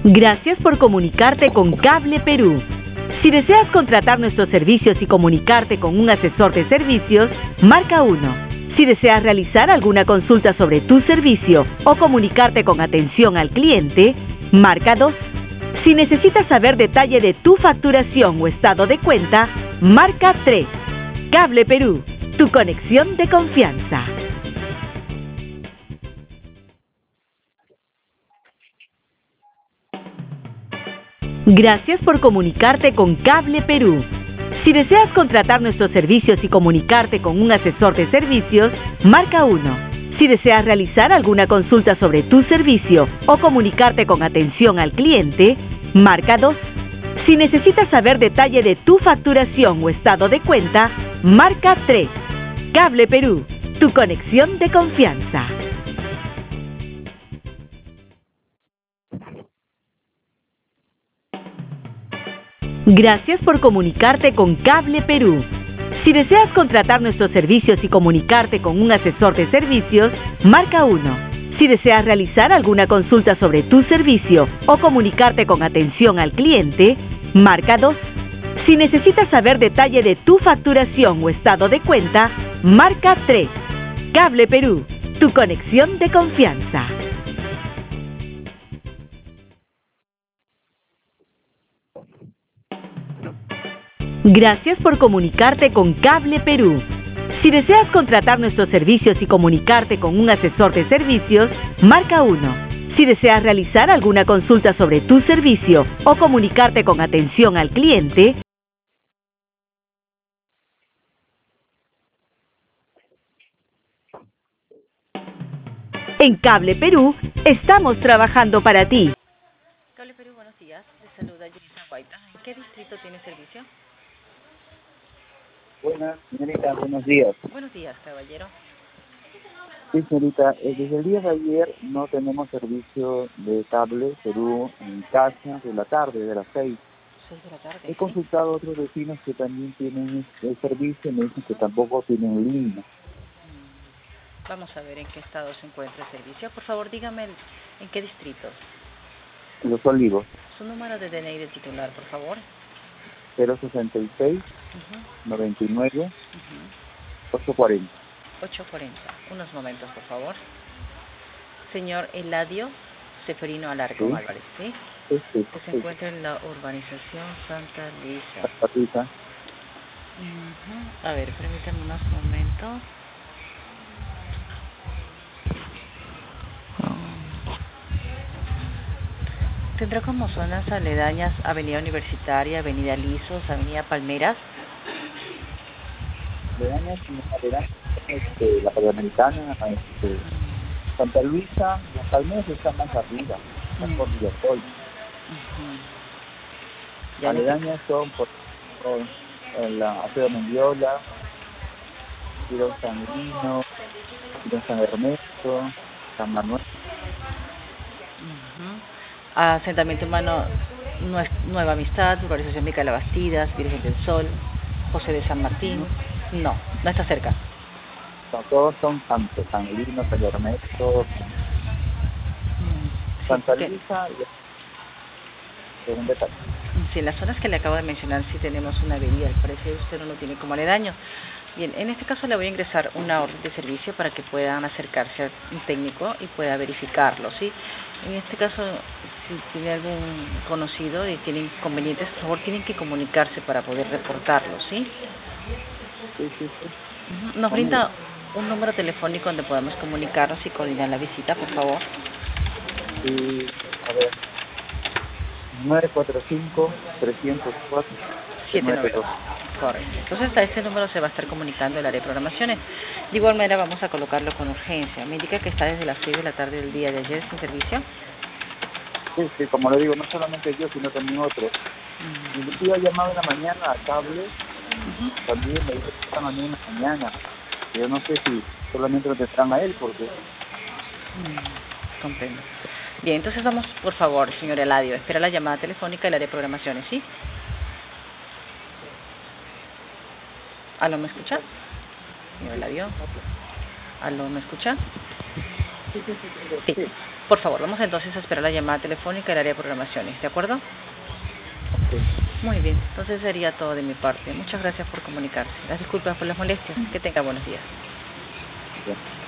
Gracias por comunicarte con Cable Perú. Si deseas contratar nuestros servicios y comunicarte con un asesor de servicios, marca 1. Si deseas realizar alguna consulta sobre tu servicio o comunicarte con atención al cliente, marca 2. Si necesitas saber detalle de tu facturación o estado de cuenta, marca 3. Cable Perú, tu conexión de confianza. Gracias por comunicarte con Cable Perú. Si deseas contratar nuestros servicios y comunicarte con un asesor de servicios, marca 1. Si deseas realizar alguna consulta sobre tu servicio o comunicarte con atención al cliente, marca 2. Si necesitas saber detalle de tu facturación o estado de cuenta, marca 3. Cable Perú, tu conexión de confianza. Gracias por comunicarte con Cable Perú. Si deseas contratar nuestros servicios y comunicarte con un asesor de servicios, marca 1. Si deseas realizar alguna consulta sobre tu servicio o comunicarte con atención al cliente, marca 2. Si necesitas saber detalle de tu facturación o estado de cuenta, marca 3. Cable Perú, tu conexión de confianza. Gracias por comunicarte con Cable Perú. Si deseas contratar nuestros servicios y comunicarte con un asesor de servicios, marca 1. Si deseas realizar alguna consulta sobre tu servicio o comunicarte con atención al cliente, en Cable Perú estamos trabajando para ti. Cable Perú, buenos días. Les saluda Yurisa Guaita. ¿En qué distrito tiene servicio? Buenas, señorita, buenos días. Buenos días, caballero. Sí, señorita, desde el día de ayer no tenemos servicio de Cable Perú en casa de la tarde, de las 6. 6 de la tarde. He consultado a otros vecinos que también tienen el servicio y me dicen que tampoco tienen línea. Vamos a ver en qué estado se encuentra el servicio. Por favor, dígame en qué distrito. Los Olivos, Su número de DNI de titular, por favor. 066 99 840. 840. Unos momentos, por favor. Señor Eladio Seferino Alarco Sí. Álvarez, ¿sí? Sí. Se encuentra en la urbanización Santa Luisa. Patita. A ver, permítame unos momentos. Tendrá como zonas aledañas Avenida Universitaria, Avenida Lizos, Avenida Palmeras. La Panamericana, Santa Luisa, las Palmeras están más arriba, están por Villapol. Aledañas son por la Acero Mendiola, Girón San Lino, Girón San Ernesto, San Manuel. Asentamiento Humano Nueva Amistad, Urbanización Micaela Bastidas, Virgen del Sol, José de San Martín. No está cerca. Todos son santos, San Lino, San Ernesto, Santa Luisa y según detalle. Sí, en las zonas que le acabo de mencionar sí tenemos una avenida, al parecer usted no lo tiene como aledaño. Bien, en este caso le voy a ingresar una orden de servicio para que puedan acercarse a un técnico y pueda verificarlo, ¿sí? En este caso, si tiene algún conocido y tiene inconvenientes, por favor tienen que comunicarse para poder reportarlo, ¿sí? Sí. Nos brinda un número telefónico donde podamos comunicarnos y coordinar la visita, por favor. Sí, a ver, 945-304-792. Correcto. Entonces a este número se va a estar comunicando el área de programaciones. De igual manera vamos a colocarlo con urgencia. Me indica que está desde las 6 de la tarde del día de ayer sin servicio. Sí, como le digo, no solamente yo, sino también otros. Inclusive he llamado en la mañana a Cable, también me dijo que esta mañana en la mañana. Yo no sé si solamente lo tendrán a él, porque... Comprendo. Bien, entonces vamos, por favor, señor Eladio, espera la llamada telefónica del área de programaciones, ¿sí? ¿Aló, me escucha? Señor Eladio. ¿Aló, me escucha? Sí. Por favor, vamos entonces a esperar la llamada telefónica del área de programaciones, ¿de acuerdo? Ok. Muy bien, entonces sería todo de mi parte. Muchas gracias por comunicarse. Las disculpas por las molestias. Que tenga buenos días. Ya.